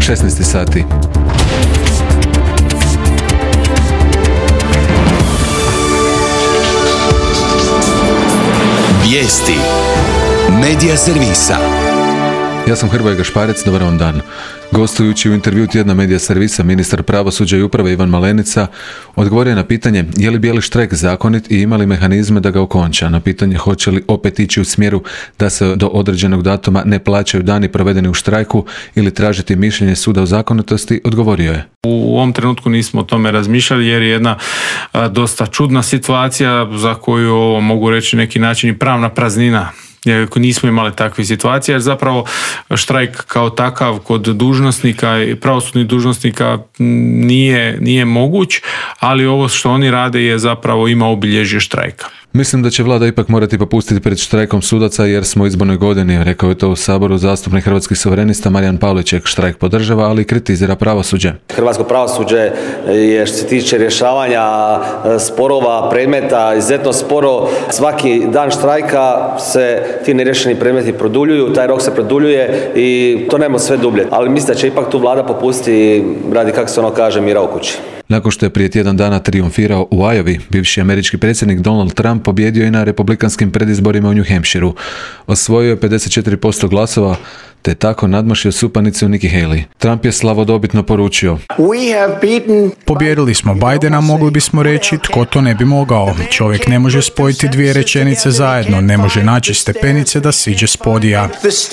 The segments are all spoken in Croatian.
16 sati. Vijesti Medija servisa. Ja sam Hrvoje Gašparec, dobar vam dan. Gostujući u intervju tjedna Medija servisa, ministar pravosuđa i uprave Ivan Malenica odgovorio na pitanje je li bijeli štrajk zakonit i ima li mehanizme da ga okonča. Na pitanje hoće li opet ići u smjeru da se do određenog datuma ne plaćaju dani provedeni u štrajku ili tražiti mišljenje suda o zakonitosti, odgovorio je. U ovom trenutku nismo o tome razmišljali jer je jedna dosta čudna situacija za koju mogu reći neki način i pravna praznina. Nismo imali takve situacije, jer zapravo štrajk kao takav kod dužnosnika i pravosudnih dužnosnika nije moguć, ali ovo što oni rade je zapravo ima obilježje štrajka. Mislim da će vlada ipak morati popustiti pred štrajkom sudaca jer smo u izbornoj godini, rekao je to u Saboru zastupnik Hrvatskih suverenista Marijan Pavliček. Štrajk podržava, ali kritizira pravosuđe. Hrvatsko pravosuđe je što se tiče rješavanja sporova, predmeta, izuzetno sporo. Svaki dan štrajka se ti neriješeni predmeti produljuju, taj rok se produljuje i to nema sve dublje. Ali mislim da će ipak tu vlada popustiti radi, kako se ono kaže, mira u kući. Nakon što je prije tjedan dana trijumfirao u Iowi, bivši američki predsjednik Donald Trump pobjedio i na republikanskim predizborima u New Hampshireu. Osvojio je 54% glasova, te tako nadmašio supanicu Nikki Haley. Trump je slavodobitno poručio: Pobijedili smo Bidena, mogli bismo reći tko to ne bi mogao. Čovjek ne može spojiti dvije rečenice zajedno, ne može naći stepenice da siđe s podija.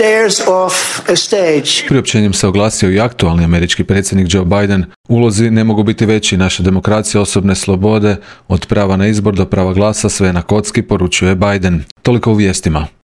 Priopćenjem se oglasio i aktualni američki predsjednik Joe Biden. Ulozi ne mogu biti veći, naša demokracija, osobne slobode, od prava na izbor do prava glasa, sve je na kocki, poručuje Biden. Toliko u vijestima.